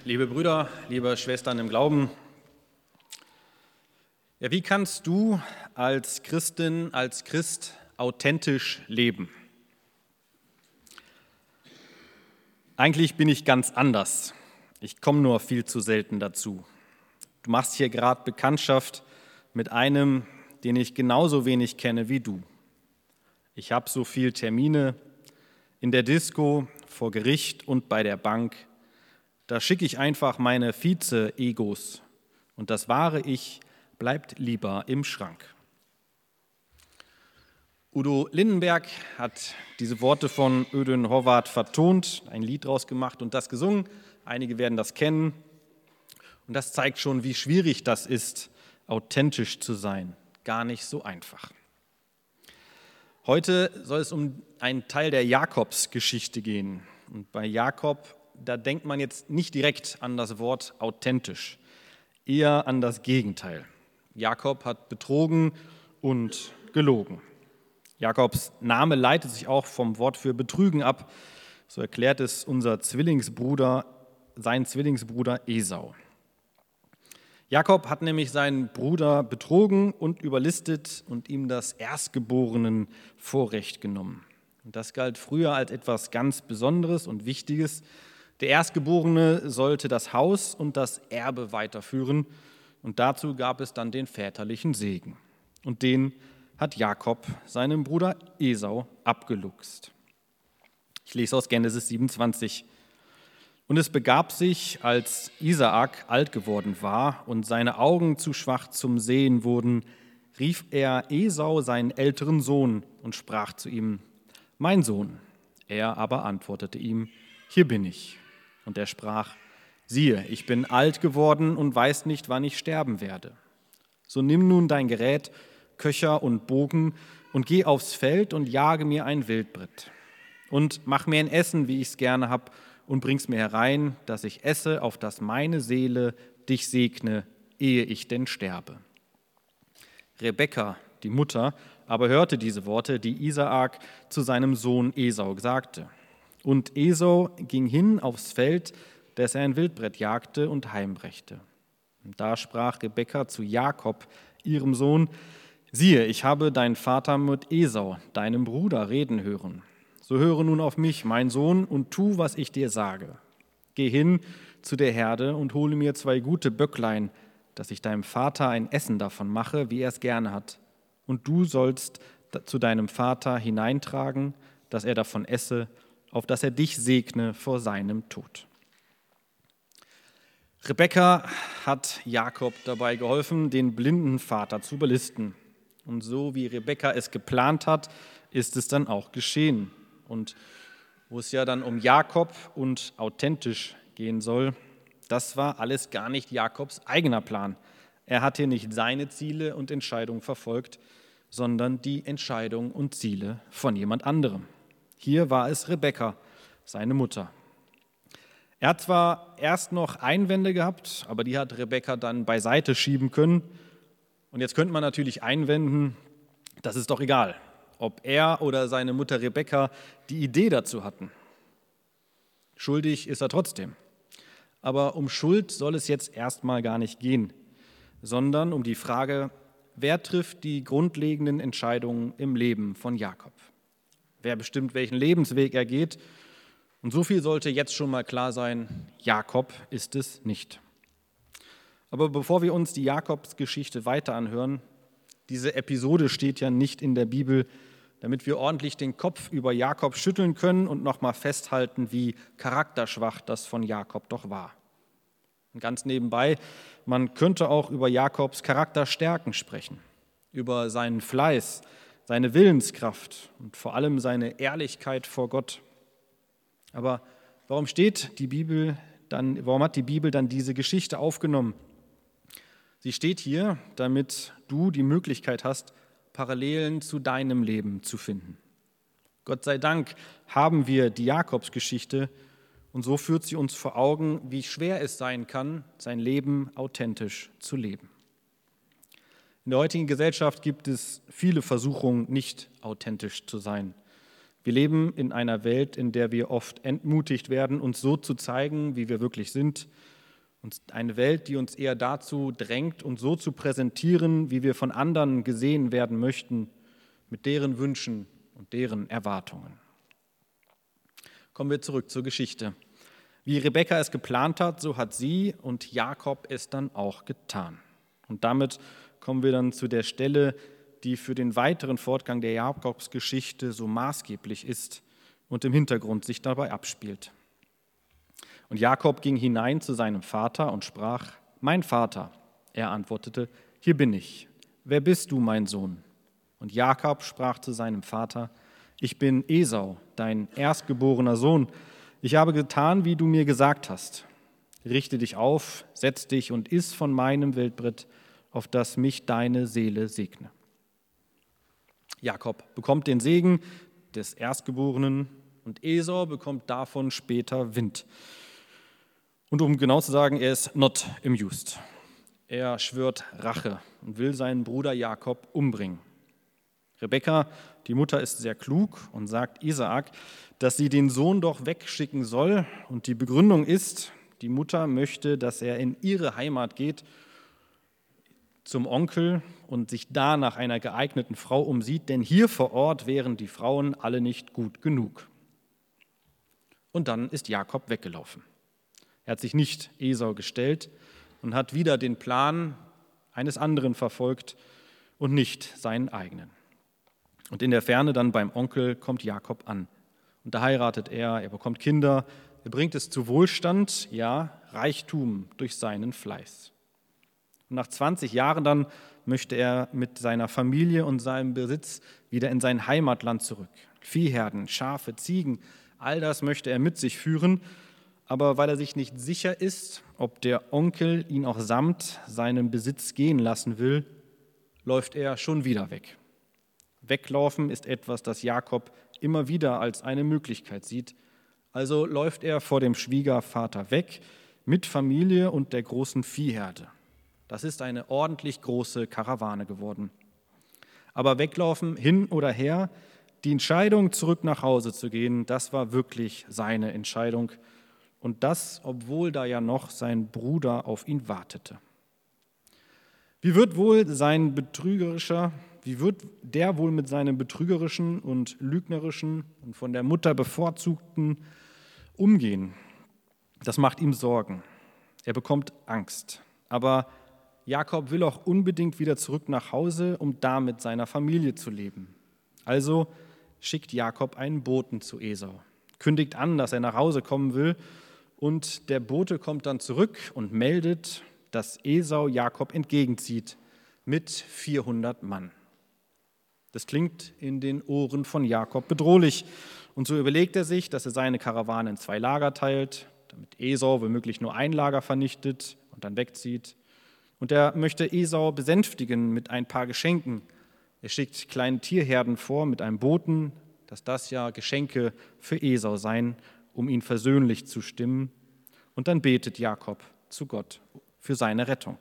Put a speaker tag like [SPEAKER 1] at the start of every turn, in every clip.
[SPEAKER 1] Liebe Brüder, liebe Schwestern im Glauben, ja, wie kannst du als Christin, als Christ authentisch leben? Eigentlich bin ich ganz anders. Ich komme nur viel zu selten dazu. Du machst hier gerade Bekanntschaft mit einem, den ich genauso wenig kenne wie du. Ich habe so viel Termine in der Disco, vor Gericht und bei der Bank. Da schicke ich einfach meine Vize-Egos und das wahre Ich bleibt lieber im Schrank. Udo Lindenberg hat diese Worte von Ödön Horvath vertont, ein Lied draus gemacht und das gesungen. Einige werden das kennen. Und das zeigt schon, wie schwierig das ist, authentisch zu sein. Gar nicht so einfach. Heute soll es um einen Teil der Jakobsgeschichte gehen. Und bei Jakob, da denkt man jetzt nicht direkt an das Wort authentisch, eher an das Gegenteil. Jakob hat betrogen und gelogen. Jakobs Name leitet sich auch vom Wort für betrügen ab. So erklärt es unser Zwillingsbruder, sein Zwillingsbruder Esau. Jakob hat nämlich seinen Bruder betrogen und überlistet und ihm das Erstgeborenenvorrecht genommen. Und das galt früher als etwas ganz Besonderes und Wichtiges. Der Erstgeborene sollte das Haus und das Erbe weiterführen und dazu gab es dann den väterlichen Segen. Und den hat Jakob seinem Bruder Esau abgeluchst. Ich lese aus Genesis 27. Und es begab sich, als Isaak alt geworden war und seine Augen zu schwach zum Sehen wurden, rief er Esau, seinen älteren Sohn, und sprach zu ihm: Mein Sohn. Er aber antwortete ihm: Hier bin ich. Und er sprach: Siehe, ich bin alt geworden und weiß nicht, wann ich sterben werde. So nimm nun dein Gerät, Köcher und Bogen, und geh aufs Feld und jage mir ein Wildbret. Und mach mir ein Essen, wie ich es gerne hab, und bring's mir herein, dass ich esse, auf dass meine Seele dich segne, ehe ich denn sterbe. Rebekka, die Mutter, aber hörte diese Worte, die Isaak zu seinem Sohn Esau sagte. Und Esau ging hin aufs Feld, dass er ein Wildbret jagte und heimbrächte. Und da sprach Rebekka zu Jakob, ihrem Sohn: Siehe, ich habe deinen Vater mit Esau, deinem Bruder, reden hören. So höre nun auf mich, mein Sohn, und tu, was ich dir sage. Geh hin zu der Herde und hole mir 2 gute Böcklein, dass ich deinem Vater ein Essen davon mache, wie er es gerne hat. Und du sollst zu deinem Vater hineintragen, dass er davon esse, auf dass er dich segne vor seinem Tod. Rebekka hat Jakob dabei geholfen, den blinden Vater zu überlisten. Und so wie Rebekka es geplant hat, ist es dann auch geschehen. Und wo es ja dann um Jakob und authentisch gehen soll, das war alles gar nicht Jakobs eigener Plan. Er hat hier nicht seine Ziele und Entscheidungen verfolgt, sondern die Entscheidungen und Ziele von jemand anderem. Hier war es Rebekka, seine Mutter. Er hat zwar erst noch Einwände gehabt, aber die hat Rebekka dann beiseite schieben können. Und jetzt könnte man natürlich einwenden, das ist doch egal, ob er oder seine Mutter Rebekka die Idee dazu hatten. Schuldig ist er trotzdem. Aber um Schuld soll es jetzt erstmal gar nicht gehen, sondern um die Frage, wer trifft die grundlegenden Entscheidungen im Leben von Jakob? Wer bestimmt, welchen Lebensweg er geht? Und so viel sollte jetzt schon mal klar sein, Jakob ist es nicht. Aber bevor wir uns die Jakobsgeschichte weiter anhören, diese Episode steht ja nicht in der Bibel, damit wir ordentlich den Kopf über Jakob schütteln können und nochmal festhalten, wie charakterschwach das von Jakob doch war. Und ganz nebenbei, man könnte auch über Jakobs Charakterstärken sprechen, über seinen Fleiß, seine Willenskraft und vor allem seine Ehrlichkeit vor Gott. Aber warum hat die Bibel dann diese Geschichte aufgenommen? Sie steht hier, damit du die Möglichkeit hast, Parallelen zu deinem Leben zu finden. Gott sei Dank haben wir die Jakobsgeschichte und so führt sie uns vor Augen, wie schwer es sein kann, sein Leben authentisch zu leben. In der heutigen Gesellschaft gibt es viele Versuchungen, nicht authentisch zu sein. Wir leben in einer Welt, in der wir oft entmutigt werden, uns so zu zeigen, wie wir wirklich sind, Und eine Welt, die uns eher dazu drängt, uns so zu präsentieren, wie wir von anderen gesehen werden möchten, mit deren Wünschen und deren Erwartungen. Kommen wir zurück zur Geschichte. Wie Rebekka es geplant hat, so hat sie und Jakob es dann auch getan. Und damit kommen wir dann zu der Stelle, die für den weiteren Fortgang der Jakobsgeschichte so maßgeblich ist und im Hintergrund sich dabei abspielt. Und Jakob ging hinein zu seinem Vater und sprach: Mein Vater. Er antwortete: Hier bin ich. Wer bist du, mein Sohn? Und Jakob sprach zu seinem Vater: Ich bin Esau, dein erstgeborener Sohn. Ich habe getan, wie du mir gesagt hast. Richte dich auf, setz dich und iss von meinem Wildbret, auf das mich deine Seele segne. Jakob bekommt den Segen des Erstgeborenen und Esau bekommt davon später Wind. Und um genau zu sagen, er ist not amused. Er schwört Rache und will seinen Bruder Jakob umbringen. Rebekka, die Mutter, ist sehr klug und sagt Isaak, dass sie den Sohn doch wegschicken soll. Und die Begründung ist, die Mutter möchte, dass er in ihre Heimat geht, zum Onkel, und sich da nach einer geeigneten Frau umsieht, denn hier vor Ort wären die Frauen alle nicht gut genug. Und dann ist Jakob weggelaufen. Er hat sich nicht Esau gestellt und hat wieder den Plan eines anderen verfolgt und nicht seinen eigenen. Und in der Ferne dann beim Onkel kommt Jakob an. Und da heiratet er bekommt Kinder, er bringt es zu Wohlstand, ja, Reichtum durch seinen Fleiß. Und nach 20 Jahren dann möchte er mit seiner Familie und seinem Besitz wieder in sein Heimatland zurück. Viehherden, Schafe, Ziegen, all das möchte er mit sich führen. Aber weil er sich nicht sicher ist, ob der Onkel ihn auch samt seinem Besitz gehen lassen will, läuft er schon wieder weg. Weglaufen ist etwas, das Jakob immer wieder als eine Möglichkeit sieht. Also läuft er vor dem Schwiegervater weg mit Familie und der großen Viehherde. Das ist eine ordentlich große Karawane geworden. Aber weglaufen, hin oder her, die Entscheidung, zurück nach Hause zu gehen, das war wirklich seine Entscheidung. Und das, obwohl da ja noch sein Bruder auf ihn wartete. Wie wird der wohl mit seinem betrügerischen und lügnerischen und von der Mutter bevorzugten umgehen? Das macht ihm Sorgen. Er bekommt Angst. Aber Jakob will auch unbedingt wieder zurück nach Hause, um da mit seiner Familie zu leben. Also schickt Jakob einen Boten zu Esau, kündigt an, dass er nach Hause kommen will, und der Bote kommt dann zurück und meldet, dass Esau Jakob entgegenzieht mit 400 Mann. Das klingt in den Ohren von Jakob bedrohlich. Und so überlegt er sich, dass er seine Karawane in 2 Lager teilt, damit Esau womöglich nur ein Lager vernichtet und dann wegzieht. Und er möchte Esau besänftigen mit ein paar Geschenken. Er schickt kleine Tierherden vor mit einem Boten, dass das ja Geschenke für Esau seien, um ihn versöhnlich zu stimmen. Und dann betet Jakob zu Gott für seine Rettung.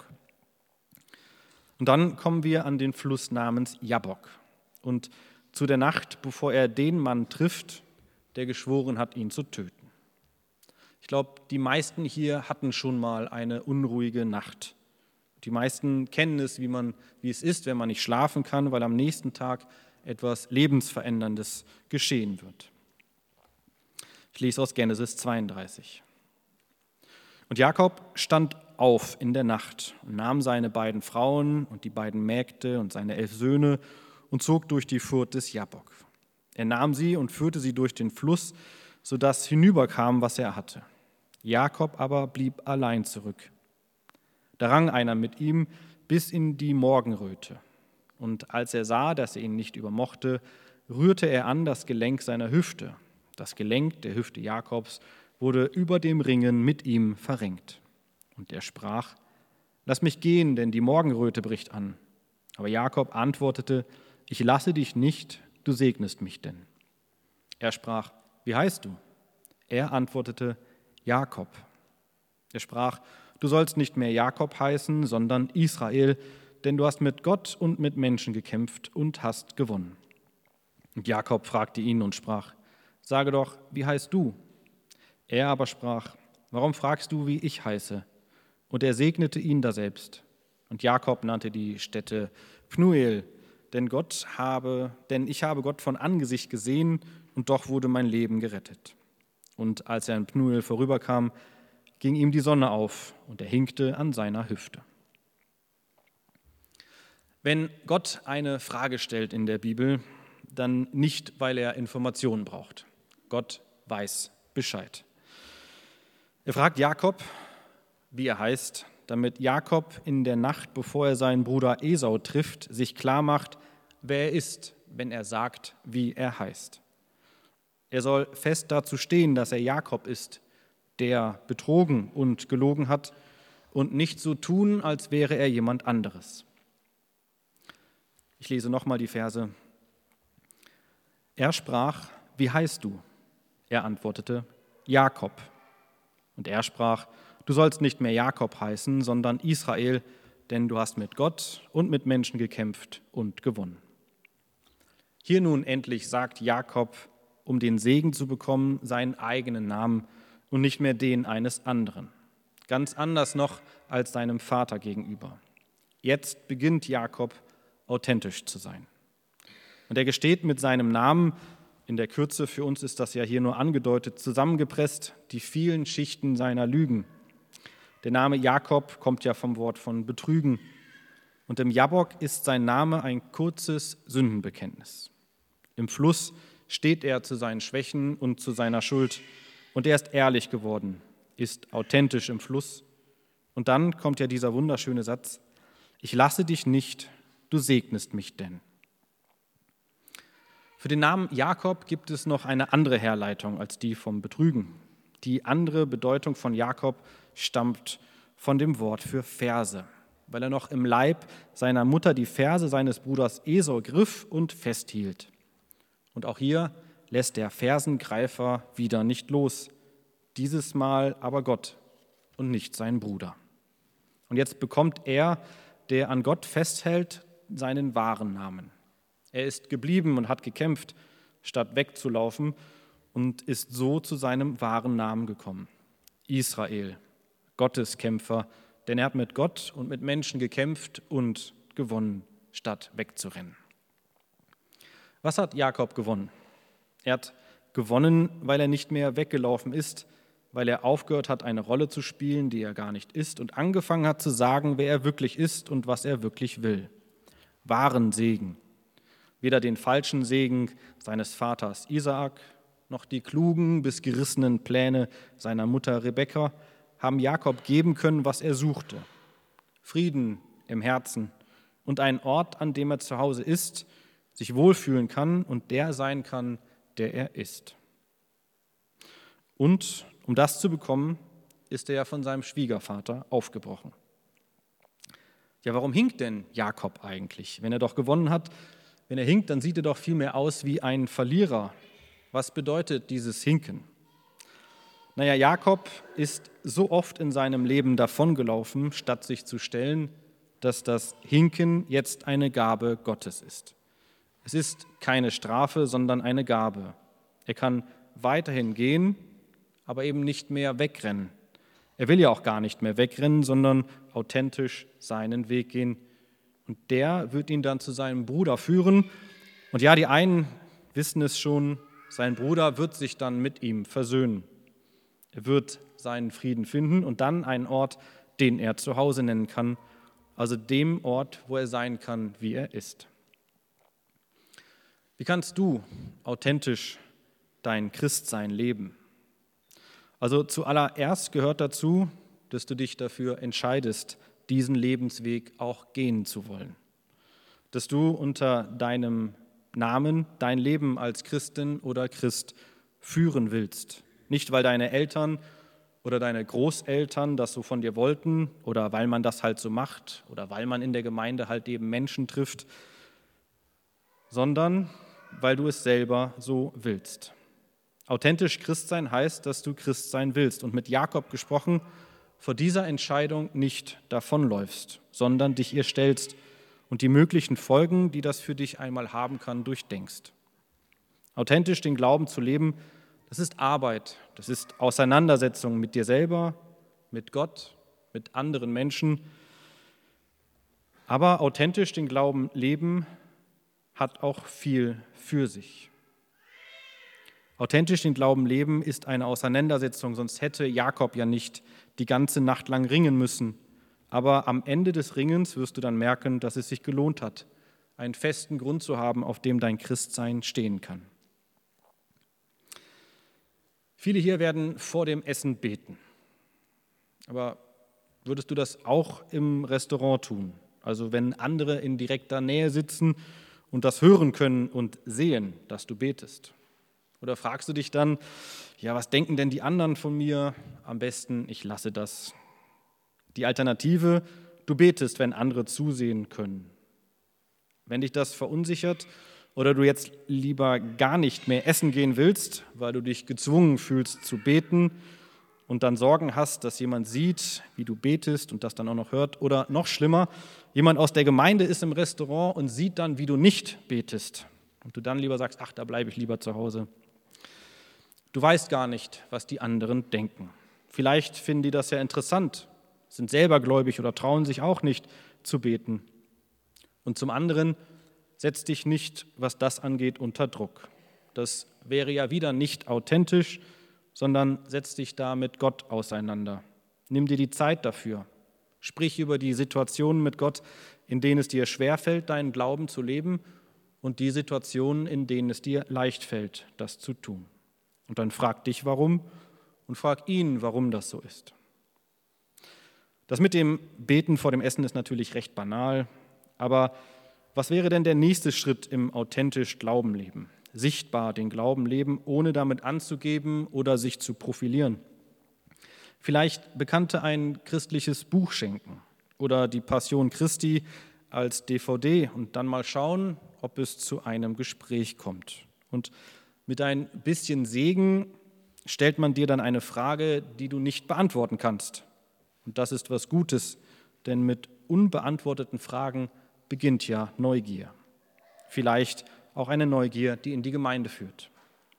[SPEAKER 1] Und dann kommen wir an den Fluss namens Jabbok und zu der Nacht, bevor er den Mann trifft, der geschworen hat, ihn zu töten. Ich glaube, die meisten hier hatten schon mal eine unruhige Nacht. Die meisten kennen es, wie es ist, wenn man nicht schlafen kann, weil am nächsten Tag etwas Lebensveränderndes geschehen wird. Ich lese aus Genesis 32. Und Jakob stand auf in der Nacht und nahm seine beiden Frauen und die beiden Mägde und seine 11 Söhne und zog durch die Furt des Jabbok. Er nahm sie und führte sie durch den Fluss, sodass hinüberkam, was er hatte. Jakob aber blieb allein zurück. Da rang einer mit ihm bis in die Morgenröte. Und als er sah, dass er ihn nicht übermochte, rührte er an das Gelenk seiner Hüfte. Das Gelenk der Hüfte Jakobs wurde über dem Ringen mit ihm verrenkt. Und er sprach: Lass mich gehen, denn die Morgenröte bricht an. Aber Jakob antwortete: Ich lasse dich nicht, du segnest mich denn. Er sprach: Wie heißt du? Er antwortete: Jakob. Er sprach: Du sollst nicht mehr Jakob heißen, sondern Israel, denn du hast mit Gott und mit Menschen gekämpft und hast gewonnen. Und Jakob fragte ihn und sprach: Sage doch, wie heißt du? Er aber sprach: Warum fragst du, wie ich heiße? und er segnete ihn daselbst. Und Jakob nannte die Stätte Pnuel, denn ich habe Gott von Angesicht gesehen, und doch wurde mein Leben gerettet. Und als er in Pnuel vorüberkam, ging ihm die Sonne auf, und er hinkte an seiner Hüfte. Wenn Gott eine Frage stellt in der Bibel, dann nicht, weil er Informationen braucht. Gott weiß Bescheid. Er fragt Jakob, wie er heißt, damit Jakob in der Nacht, bevor er seinen Bruder Esau trifft, sich klar macht, wer er ist, wenn er sagt, wie er heißt. Er soll fest dazu stehen, dass er Jakob ist, der betrogen und gelogen hat, und nicht so tun, als wäre er jemand anderes. Ich lese nochmal die Verse. Er sprach, wie heißt du? Er antwortete, Jakob. Und er sprach, du sollst nicht mehr Jakob heißen, sondern Israel, denn du hast mit Gott und mit Menschen gekämpft und gewonnen. Hier nun endlich sagt Jakob, um den Segen zu bekommen, seinen eigenen Namen und nicht mehr den eines anderen. Ganz anders noch als seinem Vater gegenüber. Jetzt beginnt Jakob authentisch zu sein. Und er gesteht mit seinem Namen, in der Kürze, für uns ist das ja hier nur angedeutet, zusammengepresst, die vielen Schichten seiner Lügen. Der Name Jakob kommt ja vom Wort von betrügen. Und im Jabbok ist sein Name ein kurzes Sündenbekenntnis. Im Fluss steht er zu seinen Schwächen und zu seiner Schuld. Und er ist ehrlich geworden, ist authentisch im Fluss. Und dann kommt ja dieser wunderschöne Satz, ich lasse dich nicht, du segnest mich denn. Für den Namen Jakob gibt es noch eine andere Herleitung als die vom Betrügen. Die andere Bedeutung von Jakob stammt von dem Wort für Ferse, weil er noch im Leib seiner Mutter die Ferse seines Bruders Esau griff und festhielt. Und auch hier lässt der Fersengreifer wieder nicht los, dieses Mal aber Gott und nicht sein Bruder. Und jetzt bekommt er, der an Gott festhält, seinen wahren Namen. Er ist geblieben und hat gekämpft, statt wegzulaufen, und ist so zu seinem wahren Namen gekommen. Israel, Gotteskämpfer, denn er hat mit Gott und mit Menschen gekämpft und gewonnen, statt wegzurennen. Was hat Jakob gewonnen? Er hat gewonnen, weil er nicht mehr weggelaufen ist, weil er aufgehört hat, eine Rolle zu spielen, die er gar nicht ist, und angefangen hat zu sagen, wer er wirklich ist und was er wirklich will. Wahren Segen. Weder den falschen Segen seines Vaters Isaak, noch die klugen bis gerissenen Pläne seiner Mutter Rebekka haben Jakob geben können, was er suchte. Frieden im Herzen und einen Ort, an dem er zu Hause ist, sich wohlfühlen kann und der sein kann, der er ist. Und um das zu bekommen, ist er ja von seinem Schwiegervater aufgebrochen. Ja, warum hinkt denn Jakob eigentlich, wenn er doch gewonnen hat? Wenn er hinkt, dann sieht er doch vielmehr aus wie ein Verlierer. Was bedeutet dieses Hinken? Naja, Jakob ist so oft in seinem Leben davongelaufen, statt sich zu stellen, dass das Hinken jetzt eine Gabe Gottes ist. Es ist keine Strafe, sondern eine Gabe. Er kann weiterhin gehen, aber eben nicht mehr wegrennen. Er will ja auch gar nicht mehr wegrennen, sondern authentisch seinen Weg gehen. Und der wird ihn dann zu seinem Bruder führen. Und ja, die einen wissen es schon, sein Bruder wird sich dann mit ihm versöhnen. Er wird seinen Frieden finden und dann einen Ort, den er zu Hause nennen kann, also dem Ort, wo er sein kann, wie er ist. Wie kannst du authentisch dein Christsein leben? Also zuallererst gehört dazu, dass du dich dafür entscheidest, diesen Lebensweg auch gehen zu wollen. Dass du unter deinem Namen dein Leben als Christin oder Christ führen willst. Nicht, weil deine Eltern oder deine Großeltern das so von dir wollten oder weil man das halt so macht oder weil man in der Gemeinde halt eben Menschen trifft, sondern weil du es selber so willst. Authentisch Christsein heißt, dass du Christ sein willst und mit Jakob gesprochen, vor dieser Entscheidung nicht davonläufst, sondern dich ihr stellst und die möglichen Folgen, die das für dich einmal haben kann, durchdenkst. Authentisch den Glauben zu leben, das ist Arbeit, das ist Auseinandersetzung mit dir selber, mit Gott, mit anderen Menschen. Aber authentisch den Glauben leben hat auch viel für sich. Authentisch den Glauben leben ist eine Auseinandersetzung, sonst hätte Jakob ja nicht die ganze Nacht lang ringen müssen. Aber am Ende des Ringens wirst du dann merken, dass es sich gelohnt hat, einen festen Grund zu haben, auf dem dein Christsein stehen kann. Viele hier werden vor dem Essen beten. Aber würdest du das auch im Restaurant tun? Also wenn andere in direkter Nähe sitzen und das hören können und sehen, dass du betest? Oder fragst du dich dann, ja, was denken denn die anderen von mir? Am besten, ich lasse das. Die Alternative, du betest, wenn andere zusehen können. Wenn dich das verunsichert oder du jetzt lieber gar nicht mehr essen gehen willst, weil du dich gezwungen fühlst zu beten und dann Sorgen hast, dass jemand sieht, wie du betest und das dann auch noch hört, oder noch schlimmer, jemand aus der Gemeinde ist im Restaurant und sieht dann, wie du nicht betest und du dann lieber sagst, ach, da bleibe ich lieber zu Hause. Du weißt gar nicht, was die anderen denken. Vielleicht finden die das ja interessant, sind selber gläubig oder trauen sich auch nicht zu beten. Und zum anderen, setz dich nicht, was das angeht, unter Druck. Das wäre ja wieder nicht authentisch, sondern setz dich da mit Gott auseinander. Nimm dir die Zeit dafür. Sprich über die Situationen mit Gott, in denen es dir schwerfällt, deinen Glauben zu leben, und die Situationen, in denen es dir leicht fällt, das zu tun. Und dann frag dich, warum, und frag ihn, warum das so ist. Das mit dem Beten vor dem Essen ist natürlich recht banal, aber was wäre denn der nächste Schritt im authentisch Glauben leben? Sichtbar den Glauben leben, ohne damit anzugeben oder sich zu profilieren. Vielleicht Bekannte ein christliches Buch schenken oder die Passion Christi als DVD und dann mal schauen, ob es zu einem Gespräch kommt. Und mit ein bisschen Segen stellt man dir dann eine Frage, die du nicht beantworten kannst. Und das ist was Gutes, denn mit unbeantworteten Fragen beginnt ja Neugier. Vielleicht auch eine Neugier, die in die Gemeinde führt.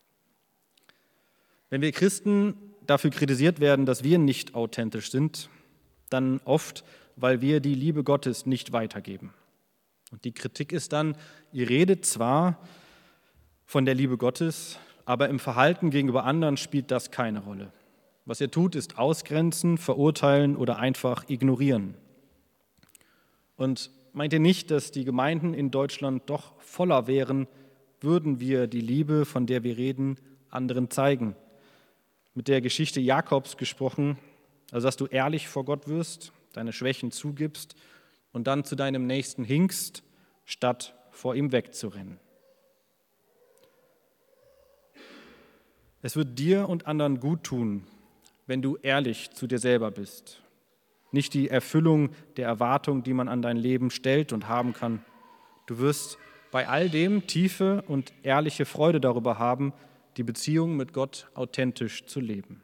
[SPEAKER 1] Wenn wir Christen dafür kritisiert werden, dass wir nicht authentisch sind, dann oft, weil wir die Liebe Gottes nicht weitergeben. Und die Kritik ist dann, ihr redet zwar von der Liebe Gottes, aber im Verhalten gegenüber anderen spielt das keine Rolle. Was ihr tut, ist ausgrenzen, verurteilen oder einfach ignorieren. Und meint ihr nicht, dass die Gemeinden in Deutschland doch voller wären, würden wir die Liebe, von der wir reden, anderen zeigen? Mit der Geschichte Jakobs gesprochen, also dass du ehrlich vor Gott wirst, deine Schwächen zugibst und dann zu deinem Nächsten hinkst, statt vor ihm wegzurennen. Es wird dir und anderen gut tun, wenn du ehrlich zu dir selber bist. Nicht die Erfüllung der Erwartung, die man an dein Leben stellt und haben kann. Du wirst bei all dem tiefe und ehrliche Freude darüber haben, die Beziehung mit Gott authentisch zu leben.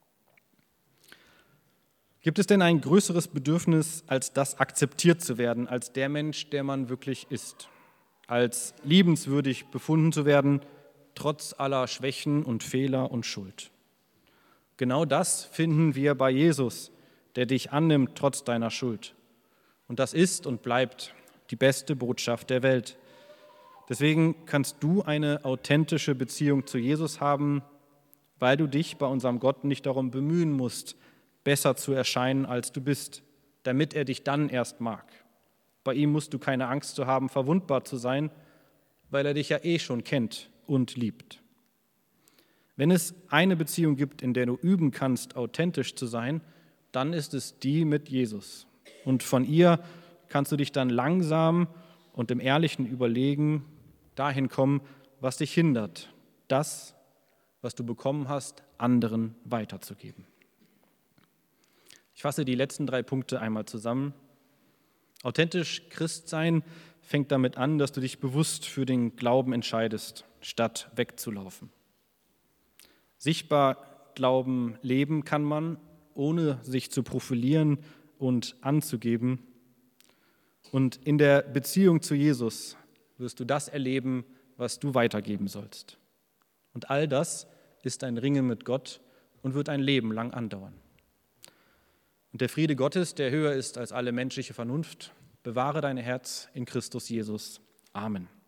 [SPEAKER 1] Gibt es denn ein größeres Bedürfnis, als das akzeptiert zu werden, als der Mensch, der man wirklich ist? Als liebenswürdig befunden zu werden, trotz aller Schwächen und Fehler und Schuld. Genau das finden wir bei Jesus, der dich annimmt trotz deiner Schuld. Und das ist und bleibt die beste Botschaft der Welt. Deswegen kannst du eine authentische Beziehung zu Jesus haben, weil du dich bei unserem Gott nicht darum bemühen musst, besser zu erscheinen, als du bist, damit er dich dann erst mag. Bei ihm musst du keine Angst zu haben, verwundbar zu sein, weil er dich ja schon kennt und liebt. Wenn es eine Beziehung gibt, in der du üben kannst, authentisch zu sein, dann ist es die mit Jesus. Und von ihr kannst du dich dann langsam und im ehrlichen Überlegen dahin kommen, was dich hindert, das, was du bekommen hast, anderen weiterzugeben. Ich fasse die letzten 3 Punkte einmal zusammen. Authentisch Christsein fängt damit an, dass du dich bewusst für den Glauben entscheidest, statt wegzulaufen. Sichtbar Glauben leben kann man, ohne sich zu profilieren und anzugeben. Und in der Beziehung zu Jesus wirst du das erleben, was du weitergeben sollst. Und all das ist ein Ringen mit Gott und wird ein Leben lang andauern. Und der Friede Gottes, der höher ist als alle menschliche Vernunft, bewahre dein Herz in Christus Jesus. Amen.